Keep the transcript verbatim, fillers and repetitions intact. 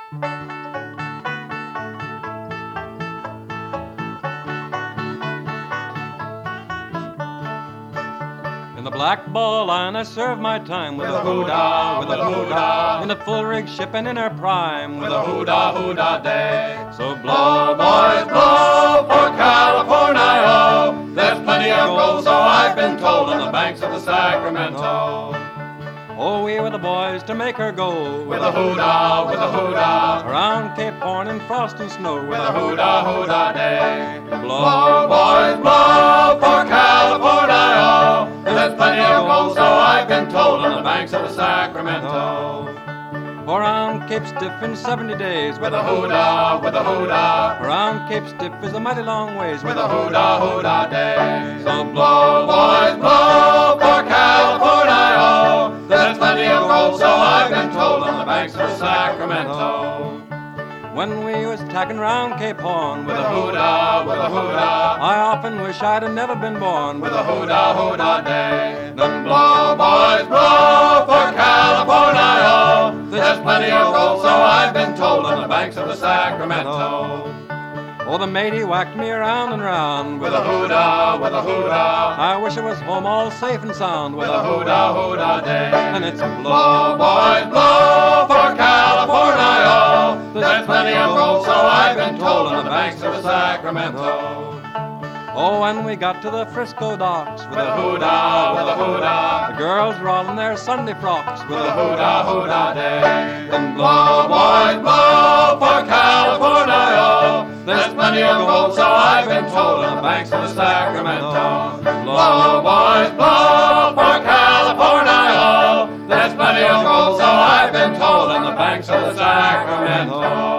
In the Black Ball line I serve my time with a hoo-dah, with a hoo-dah, in a full rig ship and in her prime with a hoo-dah, hoo-dah day. So blow, boys, blow for California, oh. There's plenty of gold, so I've been told, on the banks of the Sacramento. Oh, we were the boys to make her go with a hoo-dah, with a hoo-dah, around Cape Horn in frost and snow with a hoo-dah, hoo-dah day. Blow, boys, blow for California, oh. There's plenty of gold, so I've been told, on the banks of the Sacramento. Around Cape Stiff in seventy days with a hoo-dah, with a hoo-dah, around Cape Stiff is a mighty long ways with a hoo-dah, hoo-dah day. So blow, boys, blow for California, oh. There's plenty of gold, so I've been told, on the banks of the Sacramento. When we was tacking round Cape Horn with a hoo-dah, with a hoo-dah, I often wish I'd have never been born with a hoo-dah, hoo-dah day. Then blow, boys, blow for California, oh. There's plenty of gold, so I've been told, on the banks of the Sacramento. Oh, the matey whacked me around and round with a hoo-dah, with a hoo-dah. I wish I was home all safe and sound with a hoo-dah, hoo-dah day. And it's blow, boys, blow for California, oh. There's plenty of gold, so I've been told, on the banks of the Sacramento. Oh, when we got to the Frisco docks with a hoo-dah, with a hoo-dah, the girls were all in their Sunday frocks with a hoo-dah, hoo-dah day. Then blow, boys, blow for California, oh. There's plenty of gold, so I've been told, on the banks of the Sacramento. Blow, boys, blow for California, oh. There's plenty of gold, so I've been told, on the banks of the Sacramento.